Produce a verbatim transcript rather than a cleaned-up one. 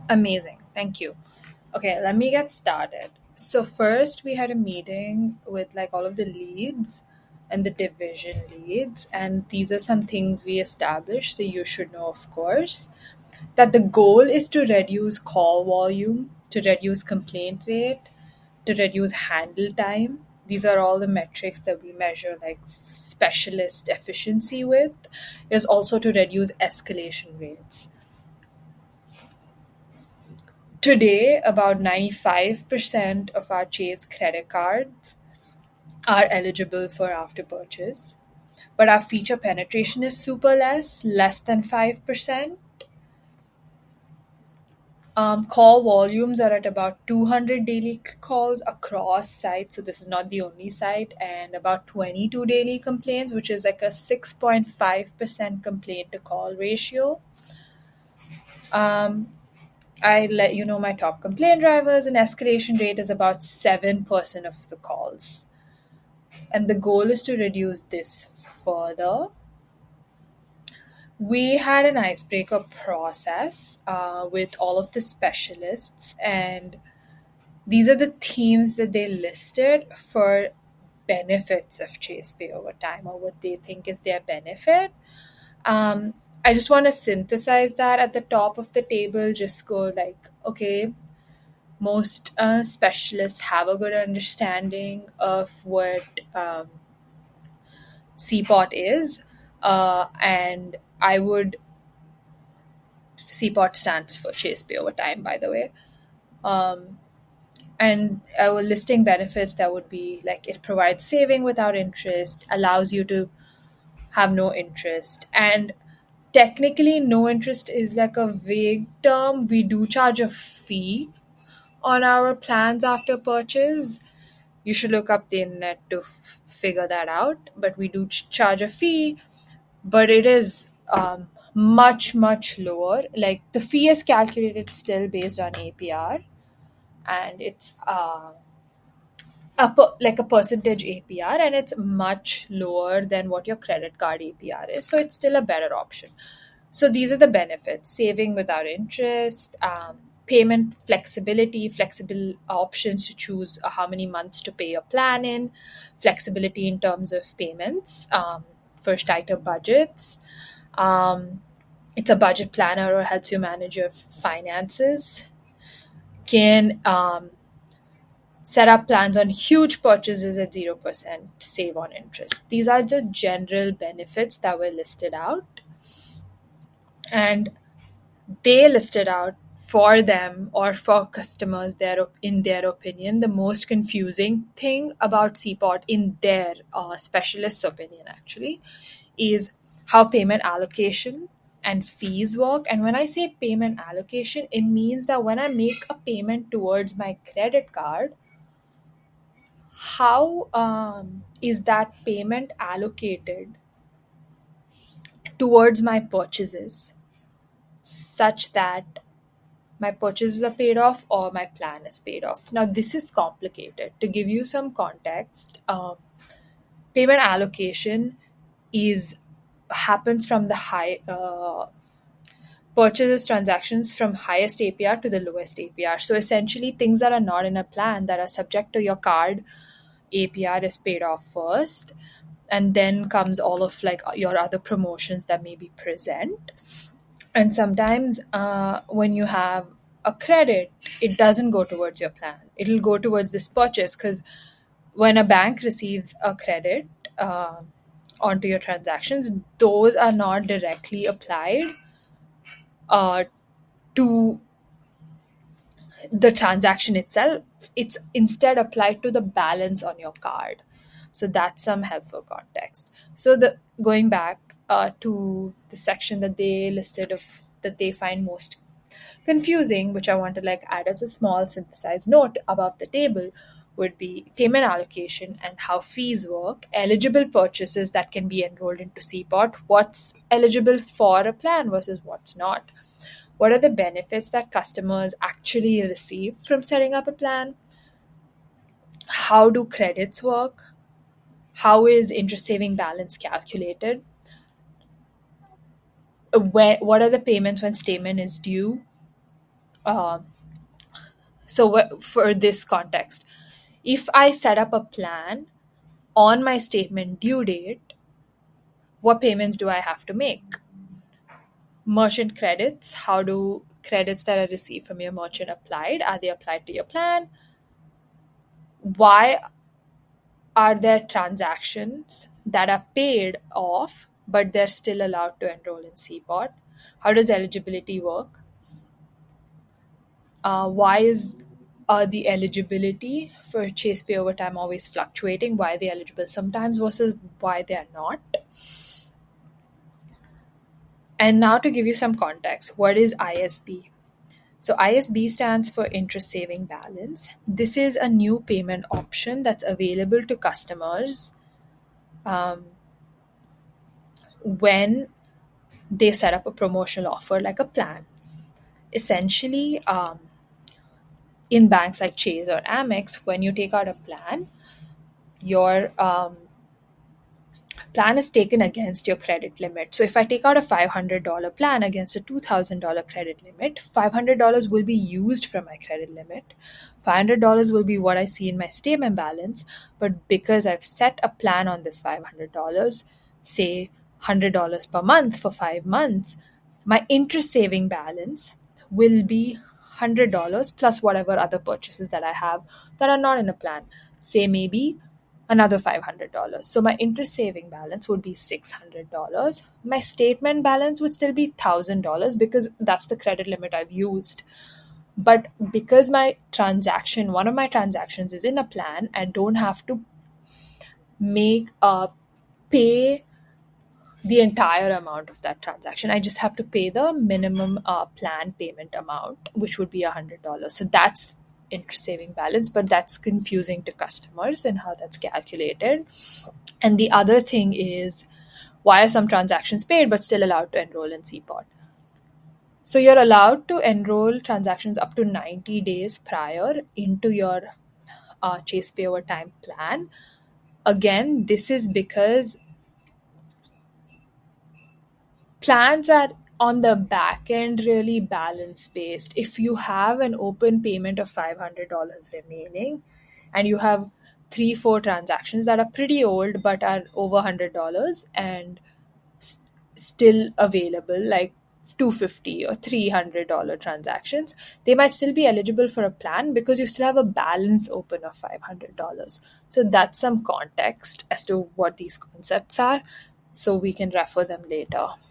Amazing. Thank you. Okay, let me get started. So first we had a meeting with like all of the leads and the division leads, and these are some things we established that you should know, of course, that the goal is to reduce call volume, to reduce complaint rate, to reduce handle time. These are all the metrics that we measure like specialist efficiency with. It is also to reduce escalation rates. Today, about ninety-five percent of our Chase credit cards are eligible for after purchase, but our feature penetration is super less, less than five percent. Um, call volumes are at about two hundred daily c- calls across sites, so this is not the only site, and about twenty-two daily complaints, which is like a six point five percent complaint to call ratio. Um, I let you know my top complaint drivers, and escalation rate is about seven percent of the calls. And the goal is to reduce this further. We had an icebreaker process uh, with all of the specialists, and these are the themes that they listed for benefits of Chase Pay over time, or what they think is their benefit. Um, I just want to synthesize that at the top of the table, just go like, okay, most uh, specialists have a good understanding of what um, C P O T is, uh, and I would C P O T stands for Chase Pay Over Time, by the way. Um, and our listing benefits that would be like it provides saving without interest, allows you to have no interest, and technically no interest is like a vague term. We do charge a fee on our plans after purchase. You should look up the internet to f- figure that out, but we do ch- charge a fee, but it is um, much much lower. Like the fee is calculated still based on A P R, and it's uh, a per- like a percentage A P R, and it's much lower than what your credit card A P R is. So it's still a better option. So these are the benefits: saving without interest, um, payment flexibility, flexible options to choose uh, how many months to pay your plan in, flexibility in terms of payments um, for tighter budgets. Um, it's a budget planner or helps you manage your finances. Can um, set up plans on huge purchases at zero percent save on interest. These are the general benefits that were listed out. And they listed out for them or for customers their in their opinion the most confusing thing about C P O T in their uh, specialist's opinion actually is how payment allocation and fees work. And when I say payment allocation, it means that when I make a payment towards my credit card, how um, is that payment allocated towards my purchases such that my purchases are paid off or my plan is paid off. Now, this is complicated. To give you some context, um, payment allocation is happens from the high uh, purchases transactions from highest A P R to the lowest A P R. So essentially, things that are not in a plan that are subject to your card A P R is paid off first, and then comes all of like your other promotions that may be present. And sometimes uh, when you have a credit, it doesn't go towards your plan. It'll go towards this purchase because when a bank receives a credit uh, onto your transactions, those are not directly applied uh, to the transaction itself. It's instead applied to the balance on your card. So that's some helpful context. So the going back uh, to the section that they listed of that they find most confusing, which I want to like add as a small synthesized note above the table, would be payment allocation and how fees work, eligible purchases that can be enrolled into C P O T, what's eligible for a plan versus what's not, what are the benefits that customers actually receive from setting up a plan, how do credits work, how is interest saving balance calculated, where, what are the payments when statement is due, Um, so wh- for this context, if I set up a plan on my statement due date, what payments do I have to make? Merchant credits, how do credits that are received from your merchant applied? Are they applied to your plan? Why are there transactions that are paid off but they're still allowed to enroll in C P O T? How does eligibility work? Uh, why is uh, the eligibility for Chase Pay over time always fluctuating? Why are they eligible sometimes versus why they are not? And now to give you some context, what is I S B? So I S B stands for Interest Saving Balance. This is a new payment option that's available to customers um, when they set up a promotional offer like a plan. Essentially, um, in banks like Chase or Amex, when you take out a plan, your um, plan is taken against your credit limit. So if I take out a five hundred dollars plan against a two thousand dollars credit limit, five hundred dollars will be used from my credit limit. five hundred dollars will be what I see in my statement balance. But because I've set a plan on this five hundred dollars, say one hundred dollars per month for five months, my interest saving balance will be one hundred dollars plus whatever other purchases that I have that are not in a plan. Say maybe another five hundred dollars. So my interest saving balance would be six hundred dollars. My statement balance would still be one thousand dollars because that's the credit limit I've used. But because my transaction, one of my transactions is in a plan, I don't have to make a pay the entire amount of that transaction. I just have to pay the minimum uh, plan payment amount, which would be one hundred dollars. So that's interest saving balance, but that's confusing to customers and how that's calculated. And the other thing is, why are some transactions paid but still allowed to enroll in C P O T? So you're allowed to enroll transactions up to ninety days prior into your uh, Chase Pay Over Time plan. Again, this is because plans are on the back end really balance based. If you have an open payment of five hundred dollars remaining and you have three, four transactions that are pretty old but are over one hundred dollars and st- still available, like two hundred fifty dollars or three hundred dollars transactions, they might still be eligible for a plan because you still have a balance open of five hundred dollars. So that's some context as to what these concepts are, so we can refer them later.